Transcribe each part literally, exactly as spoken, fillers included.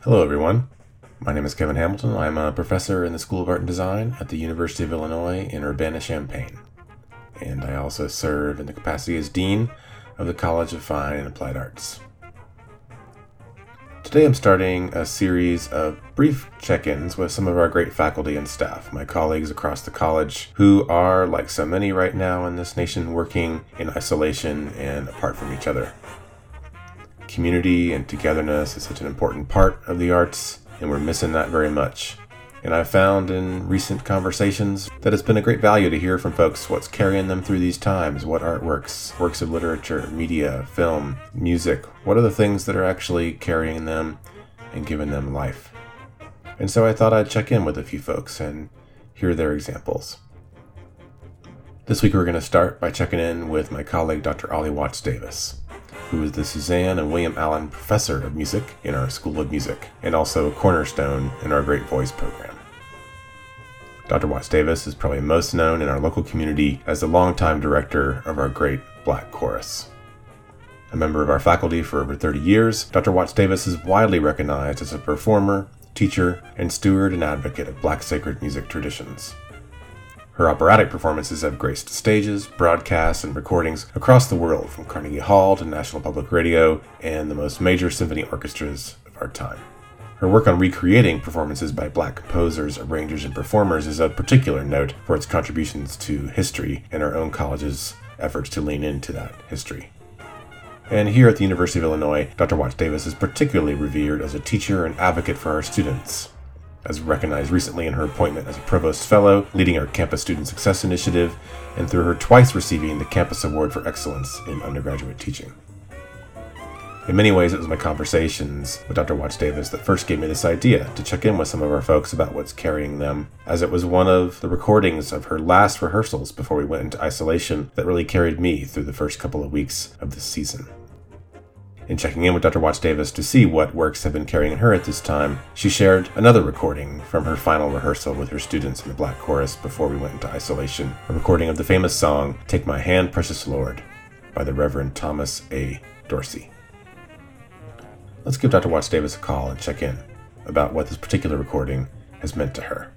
Hello, everyone. My name is Kevin Hamilton. I'm a professor in the School of Art and Design at the University of Illinois in Urbana-Champaign. And I also serve in the capacity as Dean of the College of Fine and Applied Arts. Today I'm starting a series of brief check-ins with some of our great faculty and staff, my colleagues across the college, who are, like so many right now in this nation, working in isolation and apart from each other. Community and togetherness is such an important part of the arts, and we're missing that very much. And I've found in recent conversations that it's been a great value to hear from folks what's carrying them through these times, what artworks, works of literature, media, film, music, what are the things that are actually carrying them and giving them life. And so I thought I'd check in with a few folks and hear their examples. This week we're going to start by checking in with my colleague Doctor Ollie Watts Davis, who is the Suzanne and William Allen Professor of Music in our School of Music, and also a cornerstone in our Great Voice program. Doctor Watts Davis is probably most known in our local community as the longtime director of our great Black Chorus. A member of our faculty for over thirty years, Doctor Watts Davis is widely recognized as a performer, teacher, and steward and advocate of Black sacred music traditions. Her operatic performances have graced stages, broadcasts, and recordings across the world, from Carnegie Hall to National Public Radio and the most major symphony orchestras of our time. Her work on recreating performances by Black composers, arrangers, and performers is of particular note for its contributions to history and our own college's efforts to lean into that history. And here at the University of Illinois, Doctor Watts Davis is particularly revered as a teacher and advocate for our students, as recognized recently in her appointment as a Provost Fellow, leading our Campus Student Success Initiative, and through her twice receiving the Campus Award for Excellence in Undergraduate Teaching. In many ways, it was my conversations with Doctor Watts Davis that first gave me this idea to check in with some of our folks about what's carrying them, as it was one of the recordings of her last rehearsals before we went into isolation that really carried me through the first couple of weeks of this season. In checking in with Doctor Watts Davis to see what works have been carrying her at this time, she shared another recording from her final rehearsal with her students in the Black Chorus before we went into isolation, a recording of the famous song, "Take My Hand, Precious Lord," by the Reverend Thomas A. Dorsey. Let's give Doctor Watts Davis a call and check in about what this particular recording has meant to her.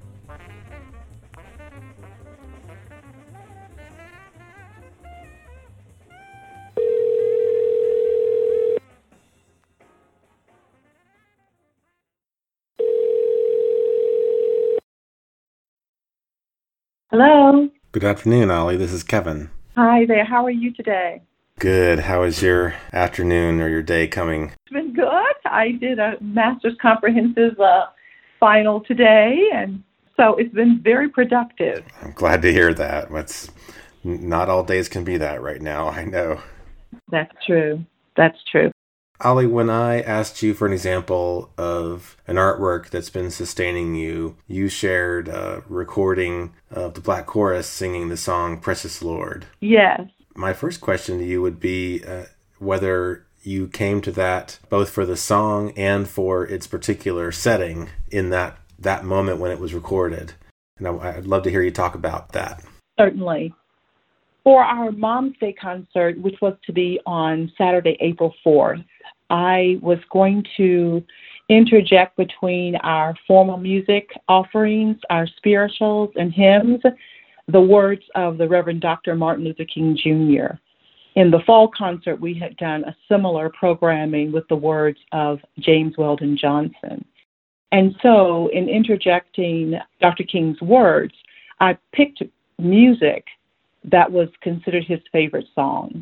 Hello. Good afternoon, Ollie. This is Kevin. Hi there. How are you today? Good. How is your afternoon or your day coming? It's been good. I did a master's comprehensive uh, final today, and so it's been very productive. I'm glad to hear that. That's not all days can be that right now, I know. That's true. That's true. Ollie, when I asked you for an example of an artwork that's been sustaining you, you shared a recording of the Black Chorus singing the song "Precious Lord." Yes. My first question to you would be uh, whether you came to that both for the song and for its particular setting in that, that moment when it was recorded. And I, I'd love to hear you talk about that. Certainly. For our Mom's Day concert, which was to be on Saturday, April fourth, I was going to interject between our formal music offerings, our spirituals and hymns, the words of the Reverend Doctor Martin Luther King Junior In the fall concert, we had done a similar programming with the words of James Weldon Johnson. And so in interjecting Doctor King's words, I picked music that was considered his favorite songs.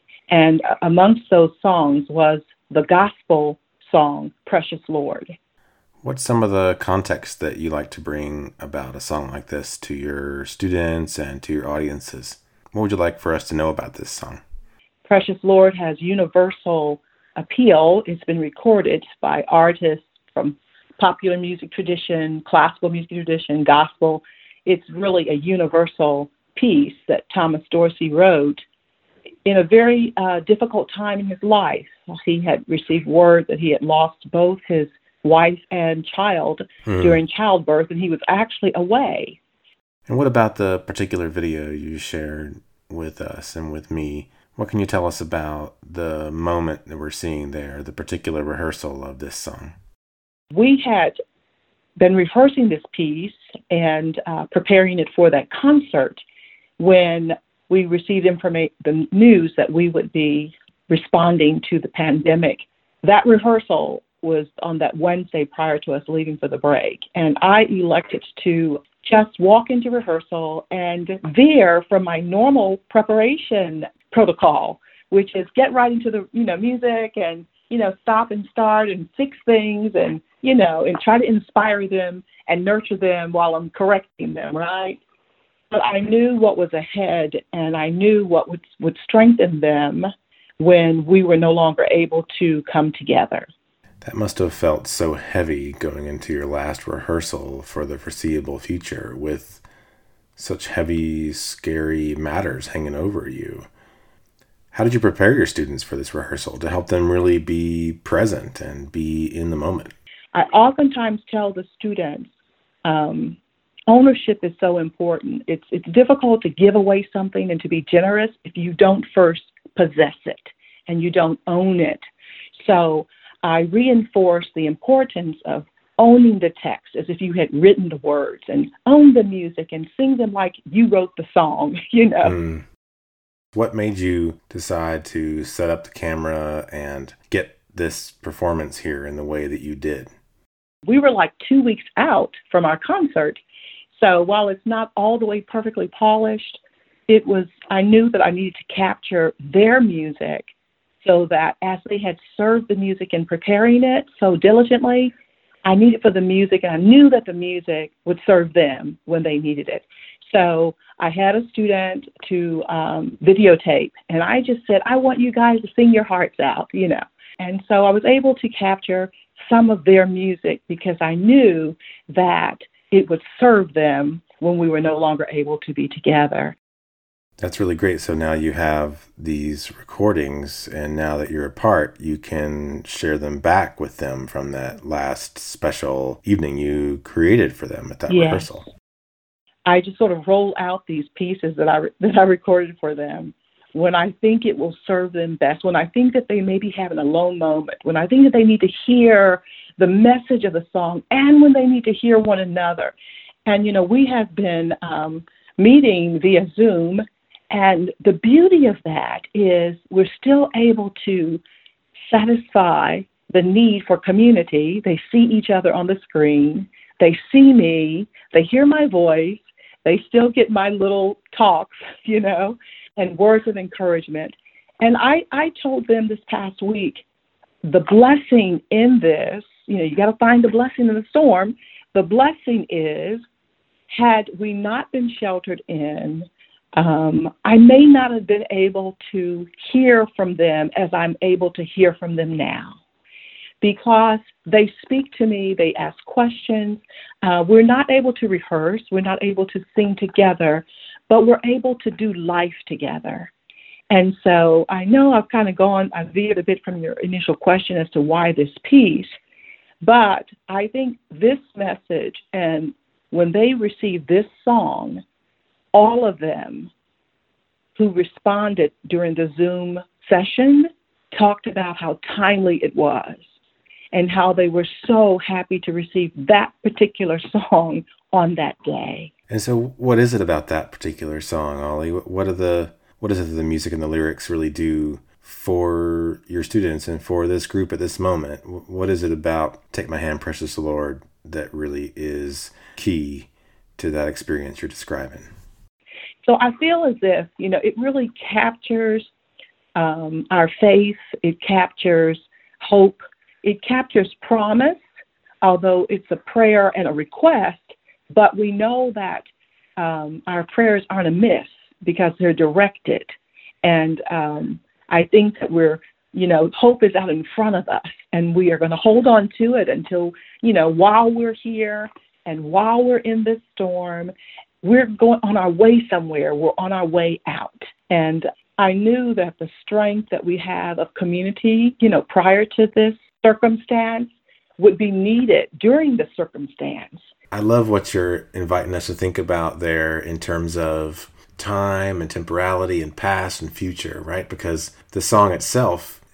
And amongst those songs was the gospel song, "Precious Lord." What's some of the context that you like to bring about a song like this to your students and to your audiences? What would you like for us to know about this song? Precious Lord has universal appeal. It's been recorded by artists from popular music tradition, classical music tradition, gospel. It's really a universal piece that Thomas Dorsey wrote in a very uh, difficult time in his life. He had received word that he had lost both his wife and child hmm. during childbirth, and he was actually away. And what about the particular video you shared with us and with me? What can you tell us about the moment that we're seeing there, the particular rehearsal of this song? We had been rehearsing this piece and uh, preparing it for that concert when we received informa- the news that we would be responding to the pandemic. That rehearsal was on that Wednesday prior to us leaving for the break, and I elected to just walk into rehearsal and veer from my normal preparation protocol, which is get right into the, you know, music and, you know, stop and start and fix things and, you know, and try to inspire them and nurture them while I'm correcting them, right? But I knew what was ahead, and I knew what would, would strengthen them when we were no longer able to come together. That must have felt so heavy going into your last rehearsal for the foreseeable future with such heavy, scary matters hanging over you. How did you prepare your students for this rehearsal to help them really be present and be in the moment? I oftentimes tell the students, um, ownership is so important. It's it's difficult to give away something and to be generous if you don't first possess it and you don't own it. So I reinforce the importance of owning the text as if you had written the words, and own the music and sing them like you wrote the song, you know. Mm. What made you decide to set up the camera and get this performance here in the way that you did? We were like two weeks out from our concert. So while it's not all the way perfectly polished, it was, I knew that I needed to capture their music so that as they had served the music and preparing it so diligently, I needed for the music, and I knew that the music would serve them when they needed it. So I had a student to um, videotape, and I just said, I want you guys to sing your hearts out, you know. And so I was able to capture some of their music because I knew that it would serve them when we were no longer able to be together. That's really great. So now you have these recordings, and now that you're apart, you can share them back with them from that last special evening you created for them at that yes. rehearsal. I just sort of roll out these pieces that I that I recorded for them when I think it will serve them best, when I think that they may be having a low moment, when I think that they need to hear the message of the song, and when they need to hear one another. And, you know, we have been um, meeting via Zoom, and the beauty of that is we're still able to satisfy the need for community. They see each other on the screen. They see me. They hear my voice. They still get my little talks, you know, and words of encouragement. And I, I told them this past week, the blessing in this, you know, you got to find the blessing in the storm. The blessing is, had we not been sheltered in, Um, I may not have been able to hear from them as I'm able to hear from them now, because they speak to me, they ask questions. Uh, we're not able to rehearse, we're not able to sing together, but we're able to do life together. And so I know I've kind of gone, I veered a bit from your initial question as to why this piece, but I think this message, and when they receive this song, all of them who responded during the Zoom session talked about how timely it was and how they were so happy to receive that particular song on that day. And so what is it about that particular song, Ollie? What are the what is it that the music and the lyrics really do for your students and for this group at this moment? What is it about Take My Hand, Precious Lord, that really is key to that experience you're describing? So I feel as if, you know, it really captures um, our faith. It captures hope. It captures promise, although it's a prayer and a request. But we know that um, our prayers aren't amiss because they're directed. And um, I think that we're, you know, hope is out in front of us, and we are going to hold on to it until, you know, while we're here and while we're in this storm, we're going on our way somewhere. We're on our way out. And I knew that the strength that we have of community, you know, prior to this circumstance would be needed during the circumstance. I love what you're inviting us to think about there in terms of time and temporality and past and future, right? Because the song itself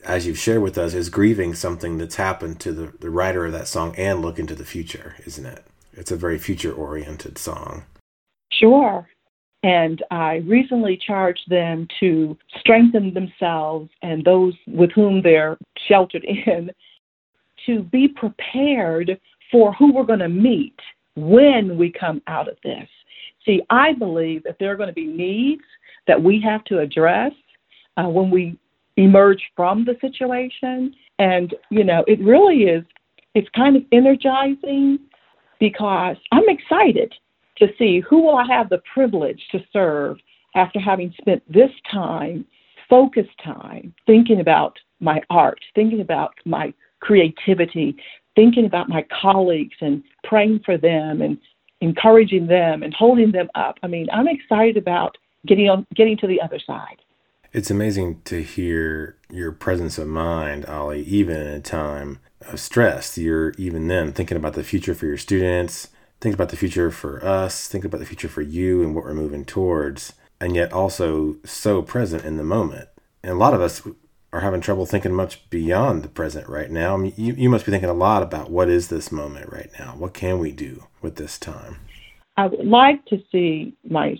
as you've shared with us, is grieving something that's happened to the, the writer of that song and look into the future, isn't it? It's a very future-oriented song. Sure. And I recently charged them to strengthen themselves and those with whom they're sheltered in to be prepared for who we're going to meet when we come out of this. See, I believe that there are going to be needs that we have to address uh, when we emerge from the situation. And, you know, it really is, it's kind of energizing because I'm excited to see who will I have the privilege to serve after having spent this time, focused time, thinking about my art, thinking about my creativity, thinking about my colleagues and praying for them and encouraging them and holding them up. I mean, I'm excited about getting on, getting to the other side. It's amazing to hear your presence of mind, Ollie, even in a time of stress. You're even then thinking about the future for your students, think about the future for us, think about the future for you and what we're moving towards, and yet also so present in the moment. And a lot of us are having trouble thinking much beyond the present right now. I mean, you, you must be thinking a lot about what is this moment right now? What can we do with this time? I would like to see my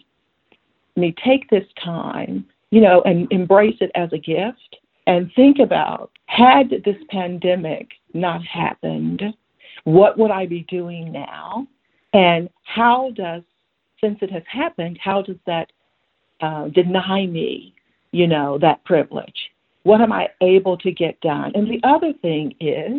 me take this time, you know, and embrace it as a gift and think about, had this pandemic not happened, what would I be doing now? And how does, since it has happened, how does that uh, deny me, you know, that privilege? What am I able to get done? And the other thing is,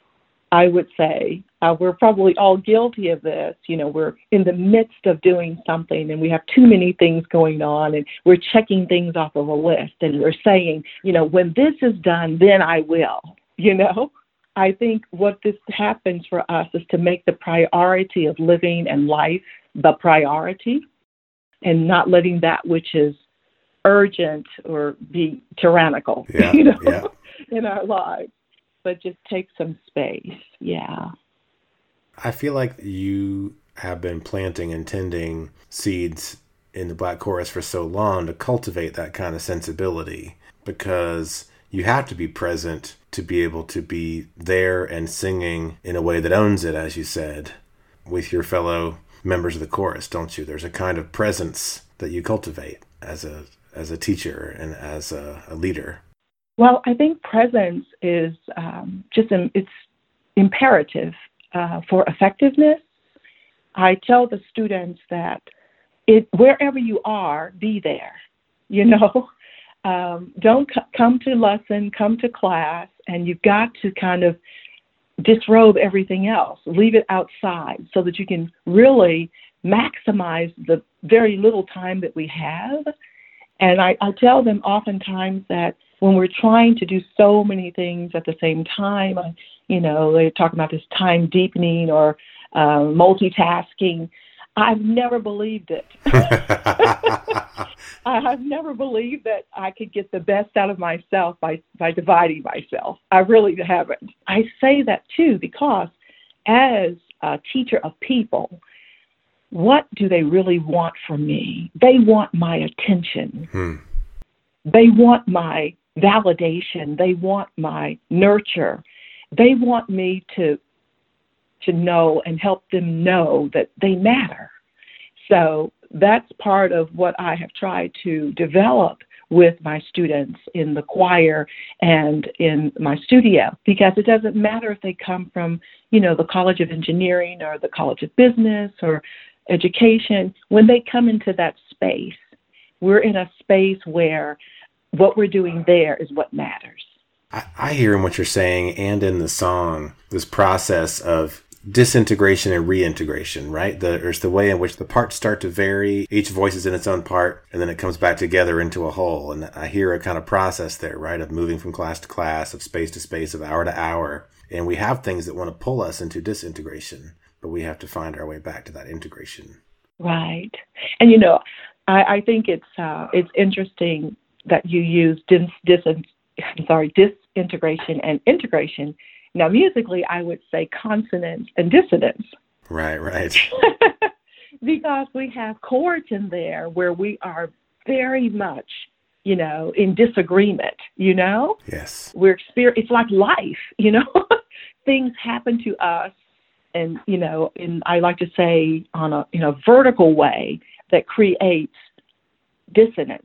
I would say, uh, we're probably all guilty of this. You know, we're in the midst of doing something and we have too many things going on and we're checking things off of a list and we're saying, you know, when this is done, then I will, you know. I think what this happens for us is to make the priority of living and life the priority and not letting that which is urgent or be tyrannical, yeah, you know, yeah. in our lives, but just take some space. Yeah. I feel like you have been planting and tending seeds in the Black Chorus for so long to cultivate that kind of sensibility, because you have to be present to be able to be there and singing in a way that owns it, as you said, with your fellow members of the chorus, don't you? There's a kind of presence that you cultivate as a as a teacher and as a, a leader. Well, I think presence is um, just an, it's imperative uh, for effectiveness. I tell the students that it wherever you are, be there. You know, um, don't c- come to lesson, come to class, and you've got to kind of disrobe everything else, leave it outside so that you can really maximize the very little time that we have. And I, I tell them oftentimes that when we're trying to do so many things at the same time, uh, you know, they talk about this time deepening or uh, multitasking. I've never believed it. I've never believed that I could get the best out of myself by, by dividing myself. I really haven't. I say that too because as a teacher of people, what do they really want from me? They want my attention. Hmm. They want my validation. They want my nurture. They want me to to know and help them know that they matter. So that's part of what I have tried to develop with my students in the choir and in my studio, because it doesn't matter if they come from, you know, the College of Engineering or the College of Business or education. When they come into that space, we're in a space where what we're doing there is what matters. I, I hear in what you're saying and in the song, this process of disintegration and reintegration, right? The, there's the way in which the parts start to vary. Each voice is in its own part, and then it comes back together into a whole. And I hear a kind of process there, right? Of moving from class to class, of space to space, of hour to hour. And we have things that want to pull us into disintegration, but we have to find our way back to that integration. Right. And, you know, I, I think it's uh, it's interesting that you use dis, dis, sorry, disintegration and integration. Now, musically, I would say consonance and dissonance. Right, right. Because we have chords in there where we are very much you know, in disagreement, you know? Yes. We're exper- it's like life, you know? Things happen to us and, you know, in I like to say on a in a vertical way that creates dissonance,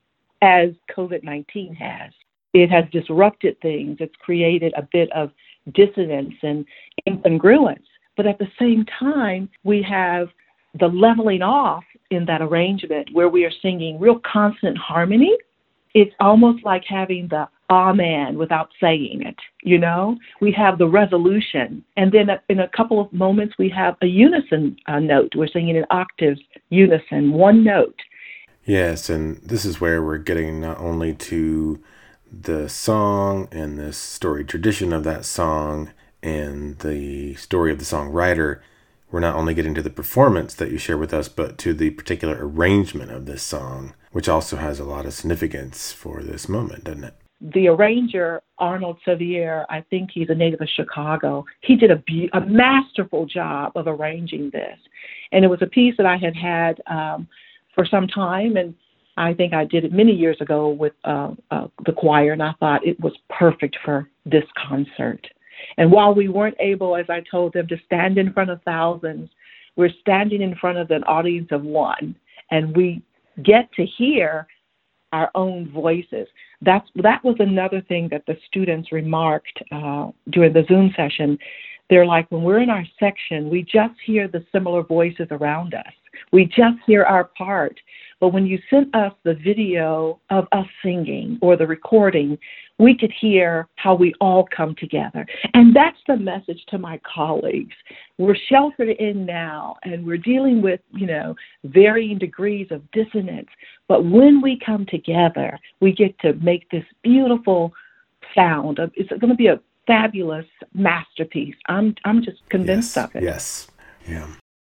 as COVID nineteen has. It has disrupted things. It's created a bit of dissonance and incongruence. But at the same time, we have the leveling off in that arrangement where we are singing real constant harmony. It's almost like having the amen without saying it, you know? We have the resolution. And then in a couple of moments, we have a unison uh, note. We're singing in octaves, unison, one note. Yes, and this is where we're getting not only to the song and the story tradition of that song and the story of the songwriter. We're not only getting to the performance that you share with us, but to the particular arrangement of this song, which also has a lot of significance for this moment, doesn't it? The arranger, Arnold Sevier, I think he's a native of Chicago. He did a, be- a masterful job of arranging this. And it was a piece that I had had um, for some time, and I think I did it many years ago with uh, uh, the choir, and I thought it was perfect for this concert. And while we weren't able, as I told them, to stand in front of thousands, we're standing in front of an audience of one, and we get to hear our own voices. That's that was another thing that the students remarked uh, during the Zoom session. They're like, when we're in our section, we just hear the similar voices around us. We just hear our part. But when you sent us the video of us singing or the recording, we could hear how we all come together. And that's the message to my colleagues. We're sheltered in now, and we're dealing with, you know, varying degrees of dissonance. But when we come together, we get to make this beautiful sound. It's going to be a fabulous masterpiece. I'm I'm just convinced yes, of it. Yes. Yeah.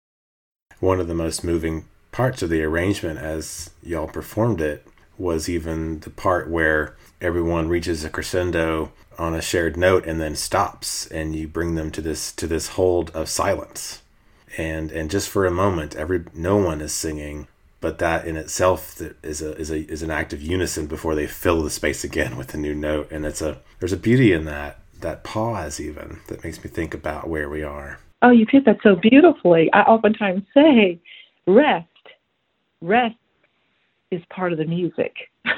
One of the most moving parts of the arrangement as y'all performed it was even the part where everyone reaches a crescendo on a shared note and then stops, and you bring them to this to this hold of silence. And and just for a moment, every no one is singing, but that in itself is a is a is an act of unison before they fill the space again with a new note. And it's a there's a beauty in that that pause even that makes me think about where we are. Oh, you hit that so beautifully. I oftentimes say, rest, rest is part of the music.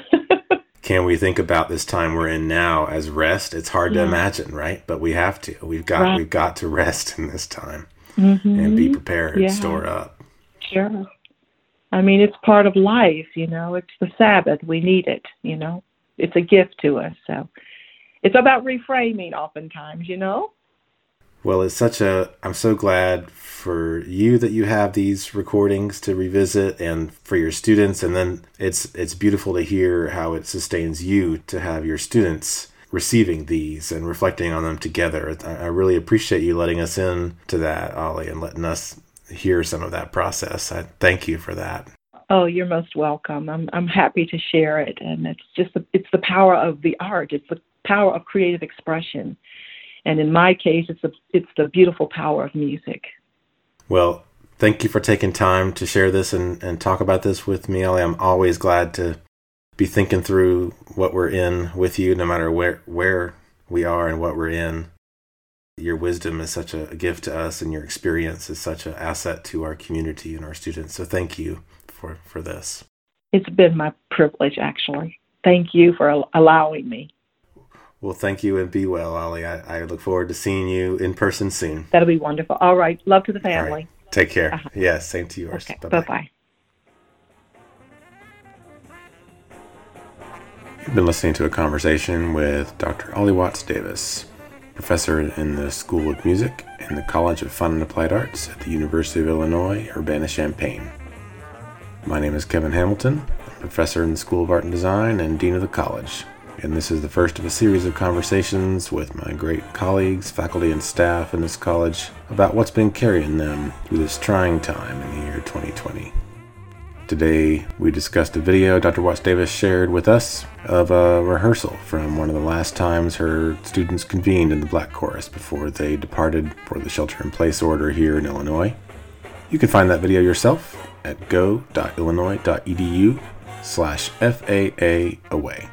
Can we think about this time we're in now as rest? It's hard yeah. to imagine, right? But we have to. We've got right. we've got to rest in this time mm-hmm. and be prepared, yeah. store up. Sure. I mean, it's part of life, you know. It's the Sabbath. We need it, you know. It's a gift to us. So it's about reframing oftentimes, you know. Well, it's such a, I'm so glad for you that you have these recordings to revisit and for your students. And then it's it's beautiful to hear how it sustains you to have your students receiving these and reflecting on them together. I really appreciate you letting us in to that, Ollie, and letting us hear some of that process. I thank you for that. Oh, you're most welcome. I'm I'm happy to share it. And it's just, the, it's the power of the art. It's the power of creative expression. And in my case, it's the it's the beautiful power of music. Well, thank you for taking time to share this and, and talk about this with me, Ollie. I'm always glad to be thinking through what we're in with you, no matter where where we are and what we're in. Your wisdom is such a gift to us, and your experience is such an asset to our community and our students. So thank you for, for this. It's been my privilege, actually. Thank you for allowing me. Well, thank you and be well, Ollie. I, I look forward to seeing you in person soon. That'll be wonderful. All right. Love to the family. Right. Take care. Uh-huh. Yes, yeah, same to yours. Okay. Bye-bye. Bye-bye. You've been listening to a conversation with Doctor Ollie Watts Davis, professor in the School of Music and the College of Fine and Applied Arts at the University of Illinois, Urbana-Champaign. My name is Kevin Hamilton. I'm professor in the School of Art and Design and dean of the college. And this is the first of a series of conversations with my great colleagues, faculty, and staff in this college about what's been carrying them through this trying time in the year twenty twenty. Today, we discussed a video Doctor Watts Davis shared with us of a rehearsal from one of the last times her students convened in the Black Chorus before they departed for the shelter-in-place order here in Illinois. You can find that video yourself at go dot illinois dot e d u slash F A A away.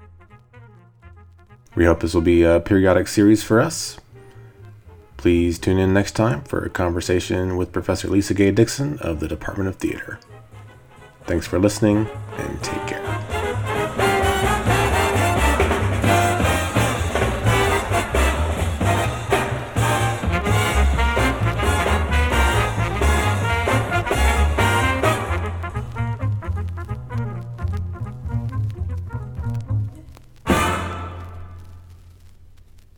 We hope this will be a periodic series for us. Please tune in next time for a conversation with Professor Lisa Gay Dixon of the Department of Theater. Thanks for listening, and take care.